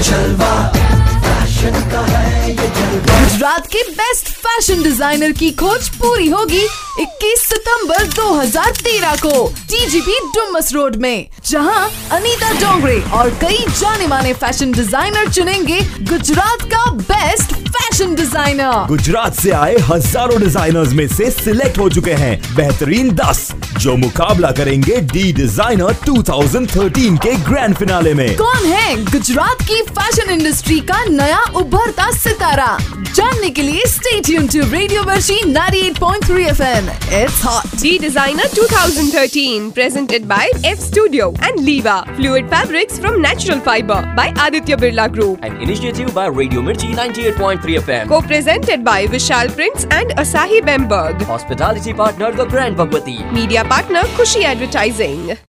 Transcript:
जलवा, फैशन का है ये जलवा। गुजरात के बेस्ट फैशन डिजाइनर की खोज पूरी होगी 21 सितंबर 2013 को TGP डुमस रोड में, जहां अनीता डोंगरे और कई जाने माने फैशन डिजाइनर चुनेंगे गुजरात का बेस्ट फैशन डिजाइनर। गुजरात से आए हजारों डिजाइनर्स में से सिलेक्ट हो चुके हैं बेहतरीन 10 जो मुकाबला करेंगे डी डिजाइनर 2013 के ग्रैंड फिनाले में। कौन है गुजरात की फैशन इंडस्ट्री का नया उभरता सितारा? जानने के लिए स्टे ट्यून टू रेडियो वर्शी 98.3 FM. It's hot. D Designer 2013 presented by F Studio and Liva Fluid Fabrics from Natural Fiber by Aditya Birla Group. An initiative by Radio Mirchi 98.3 FM. Co-presented by Vishal Prints and Asahi Bemberg. Hospitality partner The Grand Bhagwati. Media partner Khushi Advertising.